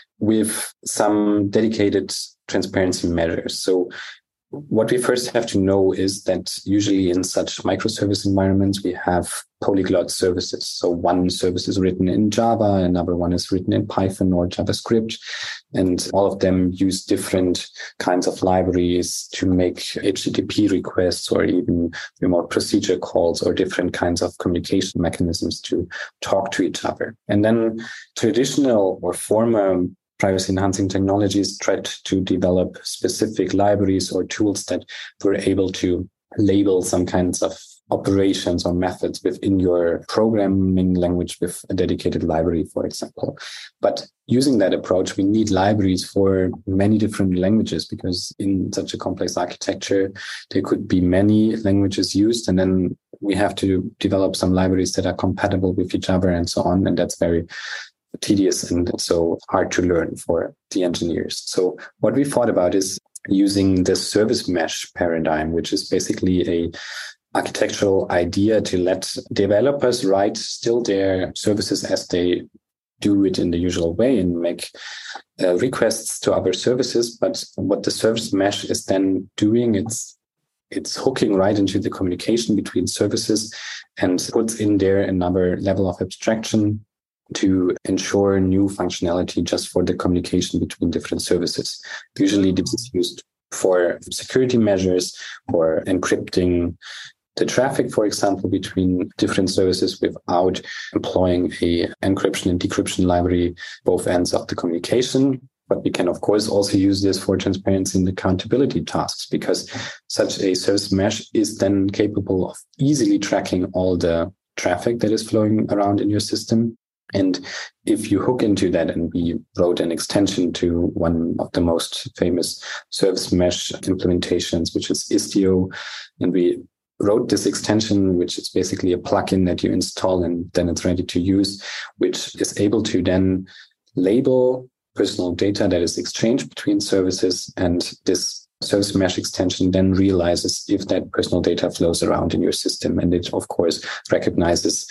with some dedicated transparency measures. So what we first have to know is that usually in such microservice environments, we have polyglot services. So one service is written in Java, another one is written in Python or JavaScript, and all of them use different kinds of libraries to make H T T P requests or even remote procedure calls or different kinds of communication mechanisms to talk to each other. And then traditional or former privacy-enhancing technologies tried to develop specific libraries or tools that were able to label some kinds of operations or methods within your programming language with a dedicated library, for example. But using that approach, we need libraries for many different languages, because in such a complex architecture, there could be many languages used, and then we have to develop some libraries that are compatible with each other and so on. And that's very tedious and so hard to learn for the engineers. So what we thought about is using the service mesh paradigm, which is basically a architectural idea to let developers write still their services as they do it in the usual way and make uh, requests to other services. But what the service mesh is then doing, it's it's hooking right into the communication between services and puts in there another level of abstraction to ensure new functionality just for the communication between different services. Usually this is used for security measures, for encrypting the traffic, for example, between different services without employing a encryption and decryption library, both ends of the communication. But we can, of course, also use this for transparency and accountability tasks, because such a service mesh is then capable of easily tracking all the traffic that is flowing around in your system. And if you hook into that, and we wrote an extension to one of the most famous service mesh implementations, which is Istio, and we wrote this extension, which is basically a plugin that you install and then it's ready to use, which is able to then label personal data that is exchanged between services, and this service mesh extension then realizes if that personal data flows around in your system. And it, of course, recognizes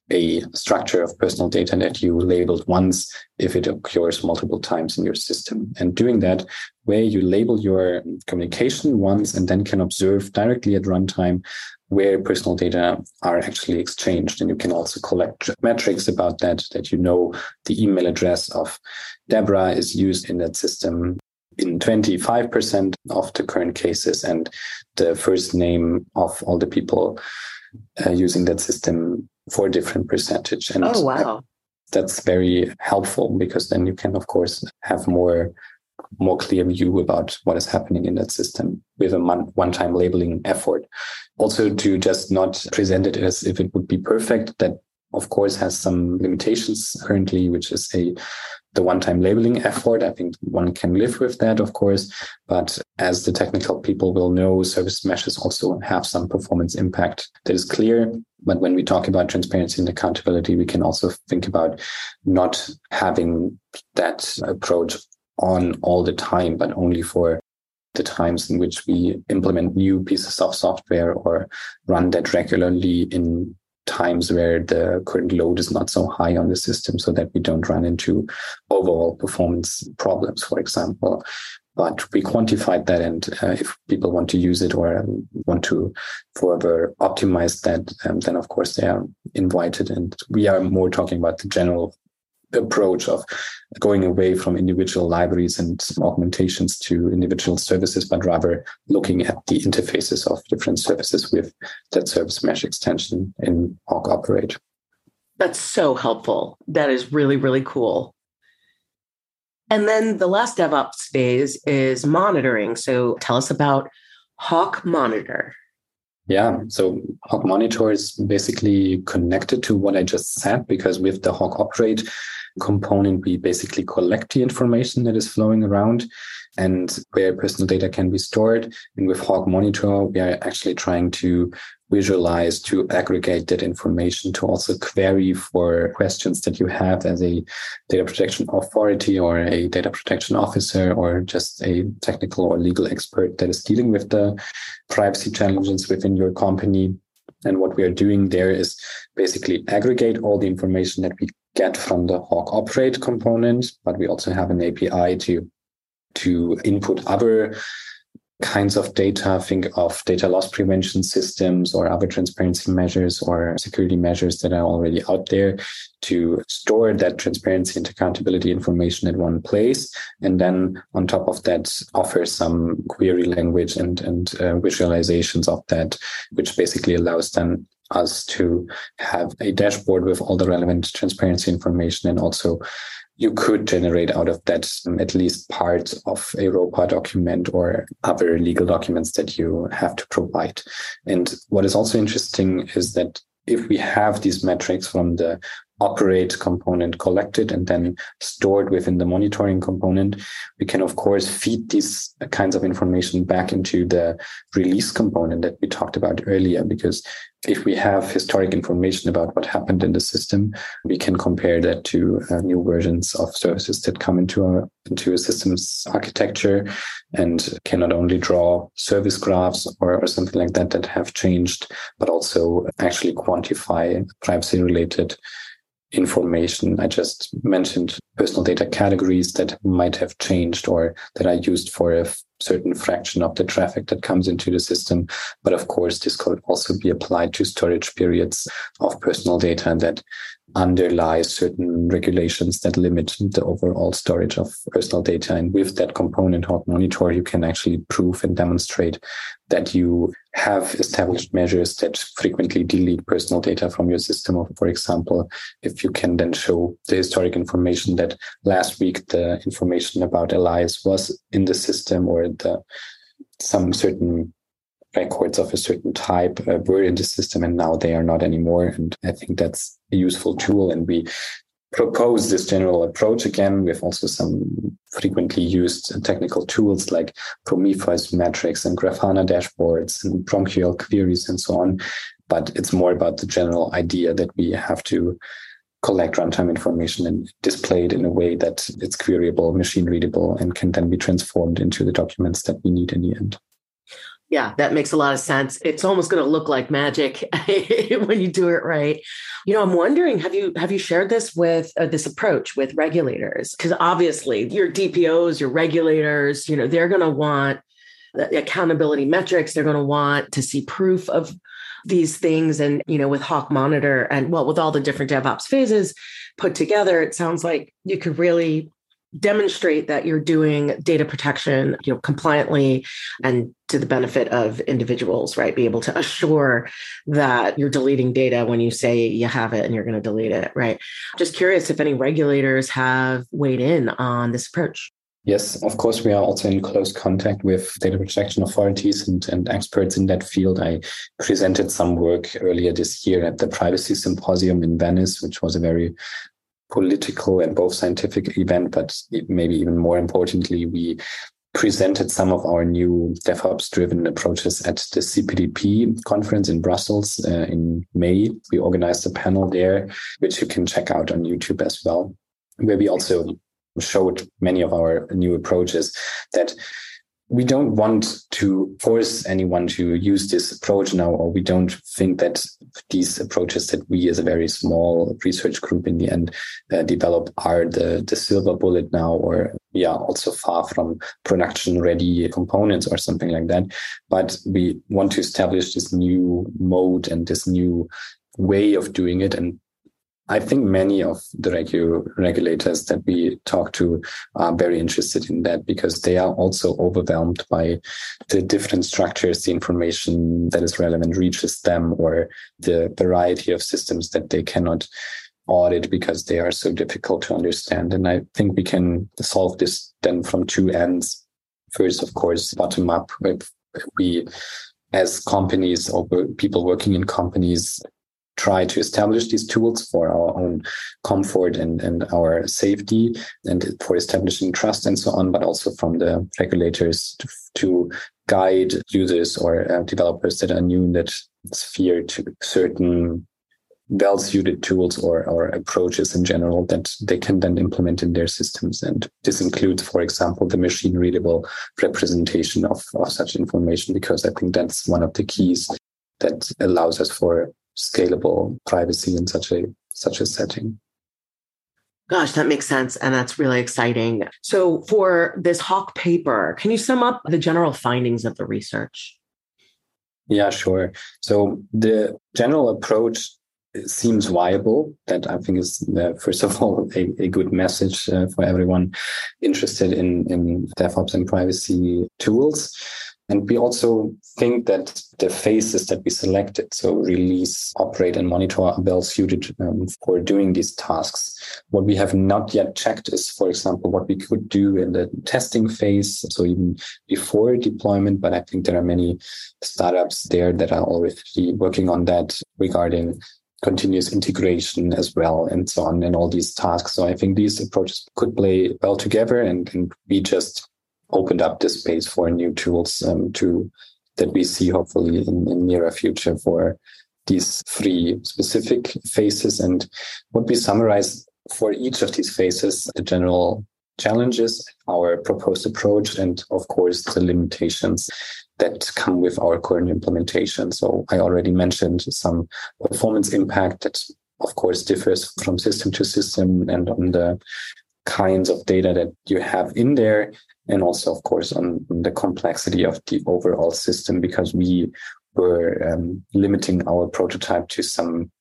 a structure of personal data that you labeled once if it occurs multiple times in your system. And doing that, where you label your communication once and then can observe directly at runtime where personal data are actually exchanged. And you can also collect metrics about that, that you know the email address of Deborah is used in that system in twenty-five percent of the current cases, and the first name of all the people uh, using that system for a different percentage. And oh, wow. That's very helpful, because then you can, of course, have more more clear view about what is happening in that system with a one-time labeling effort. Also, to just not present it as if it would be perfect, that of course has some limitations currently, which is a the one-time labeling effort. I think one can live with that, of course, but as the technical people will know, service meshes also have some performance impact that is clear. But when we talk about transparency and accountability, we can also think about not having that approach on all the time, but only for the times in which we implement new pieces of software or run that regularly in times where the current load is not so high on the system, so that we don't run into overall performance problems, for example. But we quantified that, and uh, if people want to use it or um, want to further optimize that, um, then of course they are invited. And we are more talking about the general approach of going away from individual libraries and augmentations to individual services, but rather looking at the interfaces of different services with that service mesh extension in Hawk Operate. That's so helpful. That is really, really cool. And then the last DevOps phase is monitoring. So tell us about Hawk Monitor. Yeah, so Hawk Monitor is basically connected to what I just said, because with the Hawk Operate component, we basically collect the information that is flowing around and where personal data can be stored. And with Hawk Monitor, we are actually trying to visualize, to aggregate that information, to also query for questions that you have as a data protection authority or a data protection officer or just a technical or legal expert that is dealing with the privacy challenges within your company. And what we are doing there is basically aggregate all the information that we get from the Hawk Operate component, but we also have an A P I to, to input other kinds of data. Think of data loss prevention systems or other transparency measures or security measures that are already out there, to store that transparency and accountability information at one place. And then on top of that, offer some query language and, and uh, visualizations of that, which basically allows then us to have a dashboard with all the relevant transparency information. And also you could generate out of that um, at least part of a ROPA document or other legal documents that you have to provide. And what is also interesting is that if we have these metrics from the Operate component collected and then stored within the monitoring component, we can, of course, feed these kinds of information back into the release component that we talked about earlier. Because if we have historic information about what happened in the system, we can compare that to uh, new versions of services that come into a, into a system's architecture, and can not only draw service graphs or, or something like that that have changed, but also actually quantify privacy-related information. I just mentioned personal data categories that might have changed or that are used for a f- certain fraction of the traffic that comes into the system. But of course, this could also be applied to storage periods of personal data that underlie certain regulations that limit the overall storage of personal data. And with that component Hawk Monitor, you can actually prove and demonstrate that you have established measures that frequently delete personal data from your system. Or, for example, if you can then show the historic information that last week the information about Elias was in the system, or the some certain records of a certain type uh, were in the system and now they are not anymore. And I think that's a useful tool. And we propose this general approach again with also some frequently used technical tools like Prometheus metrics and Grafana dashboards and Bronchial queries and so on. But it's more about the general idea that we have to collect runtime information and display it in a way that it's queryable, machine readable, and can then be transformed into the documents that we need in the end. Yeah, that makes a lot of sense. It's almost going to look like magic when you do it right. You know, I'm wondering, have you have you shared this with uh, this approach with regulators? Because obviously your D P Os, your regulators, you know, they're going to want the accountability metrics. They're going to want to see proof of these things. And, you know, with Hawk Monitor and, well, with all the different DevOps phases put together, it sounds like you could really demonstrate that you're doing data protection, you know, compliantly and to the benefit of individuals, right? Be able to assure that you're deleting data when you say you have it and you're going to delete it, right? Just curious if any regulators have weighed in on this approach. Yes, of course, we are also in close contact with data protection authorities and, and experts in that field. I presented some work earlier this year at the Privacy Symposium in Venice, which was a very political and both scientific event, but maybe even more importantly, we presented some of our new DevOps-driven approaches at the C P D P conference in Brussels uh, in May. We organized a panel there, which you can check out on YouTube as well, where we also showed many of our new approaches that we don't want to force anyone to use this approach now, or we don't think that these approaches that we as a very small research group in the end uh, develop are the, the silver bullet now, or we are also far from production ready components or something like that. But we want to establish this new mode and this new way of doing it. And I think many of the regu- regulators that we talk to are very interested in that, because they are also overwhelmed by the different structures, the information that is relevant reaches them, or the variety of systems that they cannot audit because they are so difficult to understand. And I think we can solve this then from two ends. First, of course, bottom up. We, as companies or people working in companies, try to establish these tools for our own comfort and, and our safety and for establishing trust and so on, but also from the regulators to, to guide users or uh, developers that are new in that sphere to certain well-suited tools or, or approaches in general that they can then implement in their systems. And this includes, for example, the machine-readable representation of, of such information, because I think that's one of the keys that allows us for scalable privacy in such a such a setting. Gosh, that makes sense. And that's really exciting. So for this Hawk paper, can you sum up the general findings of the research? Yeah, sure. So the general approach seems viable. That I think is, uh, first of all, a, a good message uh, for everyone interested in, in DevOps and privacy tools. And we also think that the phases that we selected, so release, operate, and monitor, are well suited um, for doing these tasks. What we have not yet checked is, for example, what we could do in the testing phase, so even before deployment. But I think there are many startups there that are already working on that regarding continuous integration as well, and so on, and all these tasks. So I think these approaches could play well together, and, and we just opened up the space for new tools um, to that we see hopefully in, in nearer future for these three specific phases. And what we summarize for each of these phases, the general challenges, our proposed approach, and of course the limitations that come with our current implementation. So I already mentioned some performance impact that of course differs from system to system and on the kinds of data that you have in there, and also of course on the complexity of the overall system, because we were um, limiting our prototype to some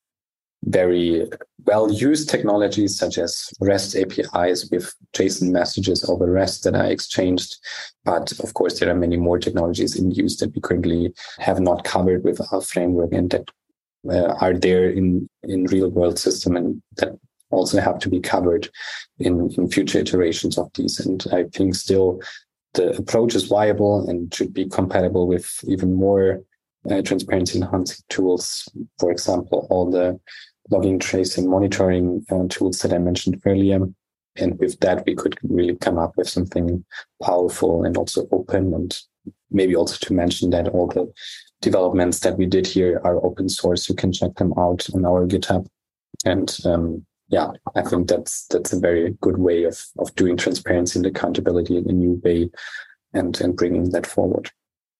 very well-used technologies such as REST A P Is with JSON messages over REST that are exchanged. But of course, there are many more technologies in use that we currently have not covered with our framework and that uh, are there in, in real-world system and that also have to be covered in, in future iterations of these. And I think still the approach is viable and should be compatible with even more uh, transparency enhancing tools. For example, all the logging, tracing, monitoring uh, tools that I mentioned earlier. And with that, we could really come up with something powerful and also open. And maybe also to mention that all the developments that we did here are open source. You can check them out on our GitHub. And um, yeah, I think that's that's a very good way of of doing transparency and accountability in a new way and, and bringing that forward.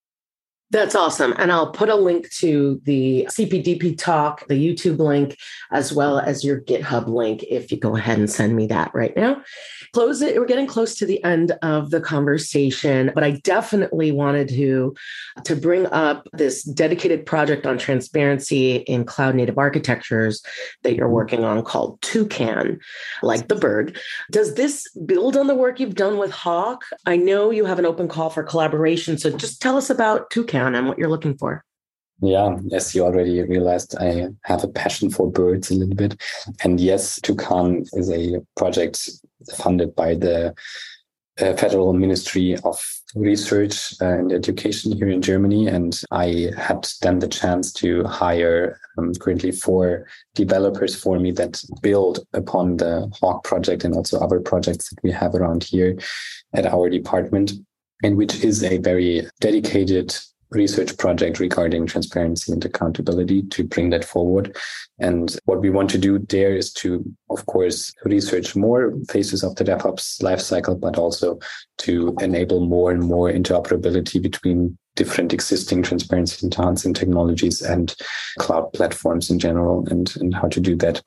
That's awesome. And I'll put a link to the C P D P talk, the YouTube link, as well as your GitHub link, if you go ahead and send me that right now. Close it. We're getting close to the end of the conversation, but I definitely wanted to, to bring up this dedicated project on transparency in cloud native architectures that you're working on called Toucan, like the bird. Does this build on the work you've done with Hawk? I know you have an open call for collaboration, so just tell us about Toucan and what you're looking for. Yeah, as you already realized, I have a passion for birds a little bit. And yes, Toucan is a project funded by the uh, Federal Ministry of Research and Education here in Germany. And I had then the chance to hire um, currently four developers for me that build upon the Hawk project and also other projects that we have around here at our department, and which is a very dedicated research project regarding transparency and accountability to bring that forward. And what we want to do there is to, of course, research more phases of the DevOps lifecycle, but also to enable more and more interoperability between different existing transparency enhancing technologies and cloud platforms in general, and, and how to do that.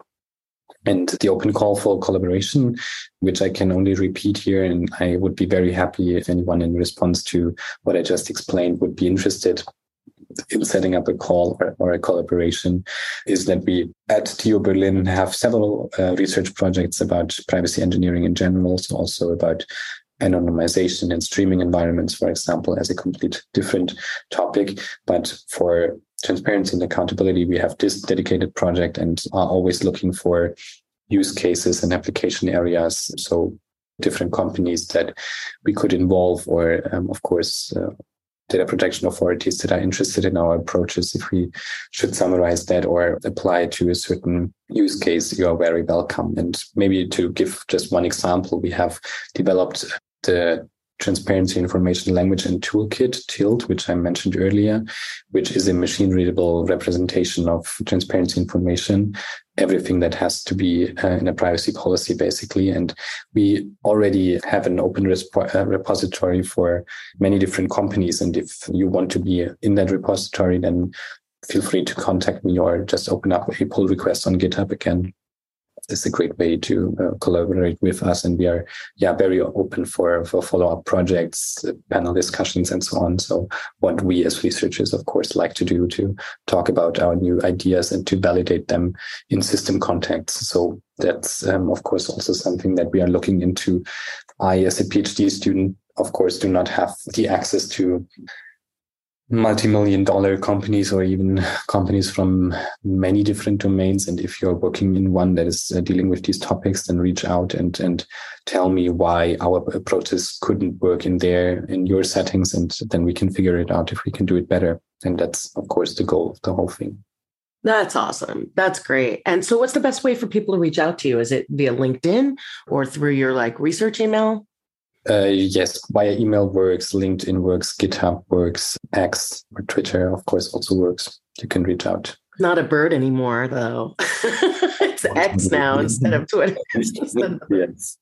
And the open call for collaboration, which I can only repeat here, and I would be very happy if anyone in response to what I just explained would be interested in setting up a call or, or a collaboration, is that we at T U Berlin have several uh, research projects about privacy engineering in general, so also about anonymization and streaming environments, for example, as a complete different topic. But for transparency and accountability, we have this dedicated project and are always looking for use cases and application areas. So different companies that we could involve or, um, of course, uh, data protection authorities that are interested in our approaches. If we should summarize that or apply to a certain use case, you are very welcome. And maybe to give just one example, we have developed the Transparency Information Language and Toolkit, TILT, which I mentioned earlier, which is a machine-readable representation of transparency information, everything that has to be uh, in a privacy policy, basically. And we already have an open respo- uh, repository for many different companies. And if you want to be in that repository, then feel free to contact me or just open up a pull request on GitHub again. It's a great way to uh, collaborate with us, and we are, yeah, very open for for follow-up projects, panel discussions, and so on. So, what we as researchers, of course, like to do to talk about our new ideas and to validate them in system contexts. So that's, um, of course, also something that we are looking into. I, as a PhD student, of course, do not have the access to multi-million dollar companies or even companies from many different domains. And if you're working in one that is uh, dealing with these topics, then reach out and, and tell me why our approaches couldn't work in there, in your settings. And then we can figure it out if we can do it better. And that's, of course, the goal of the whole thing. That's awesome. That's great. And so what's the best way for people to reach out to you? Is it via LinkedIn or through your like research email? Uh, yes, via email works, LinkedIn works, GitHub works, X or Twitter, of course, also works. You can reach out. Not a bird anymore, though. It's X now instead of Twitter. Yes.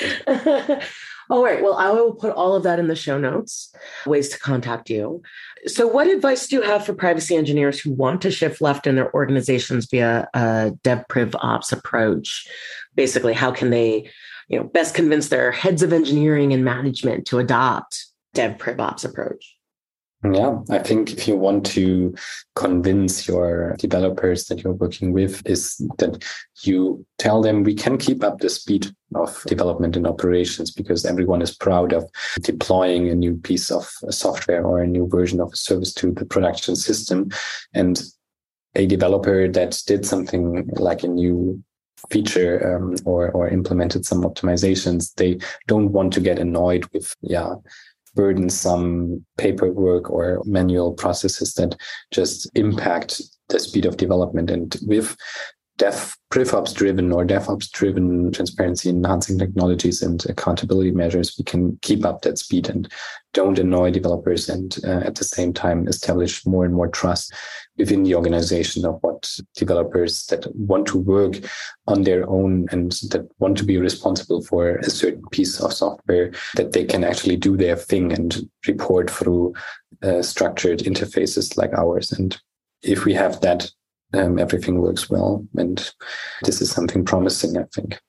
All right. Well, I will put all of that in the show notes, ways to contact you. So what advice do you have for privacy engineers who want to shift left in their organizations via a DevPrivOps approach? Basically, how can they you know, best convince their heads of engineering and management to adopt DevPrivOps approach? Yeah, I think if you want to convince your developers that you're working with, is that you tell them we can keep up the speed of development and operations, because everyone is proud of deploying a new piece of software or a new version of a service to the production system. And a developer that did something like a new feature um, or or implemented some optimizations, they don't want to get annoyed with yeah burdensome paperwork or manual processes that just impact the speed of development. And with DevPrivOps driven or DevOps driven transparency enhancing technologies and accountability measures, we can keep up that speed and don't annoy developers, and uh, at the same time establish more and more trust within the organization of what developers that want to work on their own and that want to be responsible for a certain piece of software, that they can actually do their thing and report through uh, structured interfaces like ours. And if we have that, Um, everything works well. And this is something promising, I think.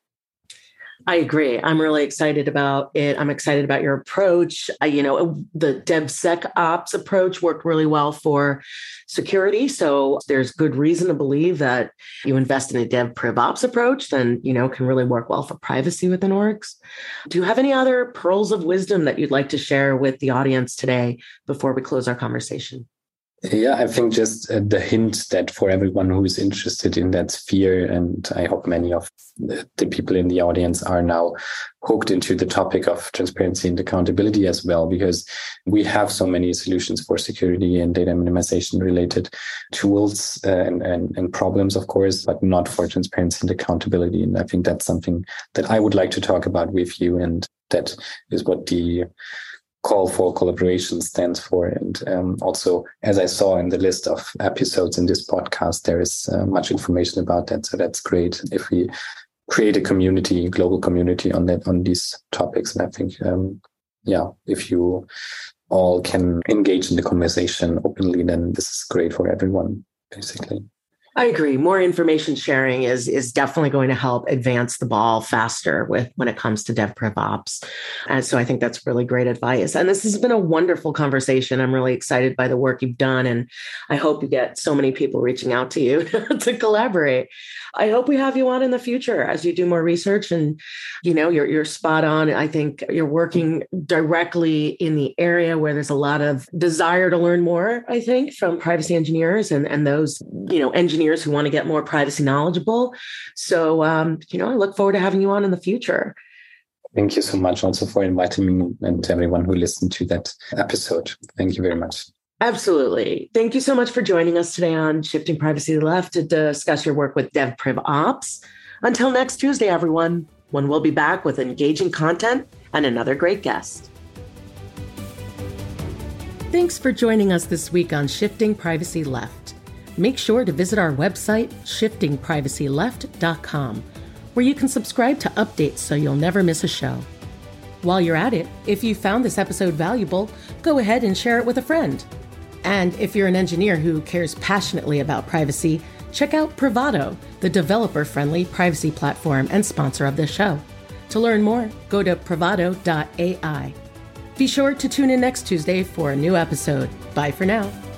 I agree. I'm really excited about it. I'm excited about your approach. I, you know, the DevSecOps approach worked really well for security. So there's good reason to believe that you invest in a DevPrivOps approach, then, you know, can really work well for privacy within orgs. Do you have any other pearls of wisdom that you'd like to share with the audience today before we close our conversation? Yeah, I think just uh, the hint that for everyone who is interested in that sphere, and I hope many of the, the people in the audience are now hooked into the topic of transparency and accountability as well, because we have so many solutions for security and data minimization related tools uh, and, and, and problems, of course, but not for transparency and accountability. And I think that's something that I would like to talk about with you. And that is what the call for collaboration stands for. And um, also, as I saw in the list of episodes in this podcast, there is uh, much information about that. So that's great if we create a community, global community on that, on these topics. And I think, um, yeah, if you all can engage in the conversation openly, then this is great for everyone, basically. I agree. More information sharing is, is definitely going to help advance the ball faster with when it comes to DevPrivOps. And so I think that's really great advice. And this has been a wonderful conversation. I'm really excited by the work you've done. And I hope you get so many people reaching out to you to collaborate. I hope we have you on in the future as you do more research. And, you know, you're, you're spot on. I think you're working directly in the area where there's a lot of desire to learn more, I think, from privacy engineers and, and those, you know, engineers who want to get more privacy knowledgeable. So, um, you know, I look forward to having you on in the future. Thank you so much also for inviting me and everyone who listened to that episode. Thank you very much. Absolutely. Thank you so much for joining us today on Shifting Privacy Left to discuss your work with DevPrivOps. Until next Tuesday, everyone, when we'll be back with engaging content and another great guest. Thanks for joining us this week on Shifting Privacy Left. Make sure to visit our website, shifting privacy left dot com, where you can subscribe to updates so you'll never miss a show. While you're at it, if you found this episode valuable, go ahead and share it with a friend. And if you're an engineer who cares passionately about privacy, check out Privado, the developer-friendly privacy platform and sponsor of this show. To learn more, go to privado dot A I. Be sure to tune in next Tuesday for a new episode. Bye for now.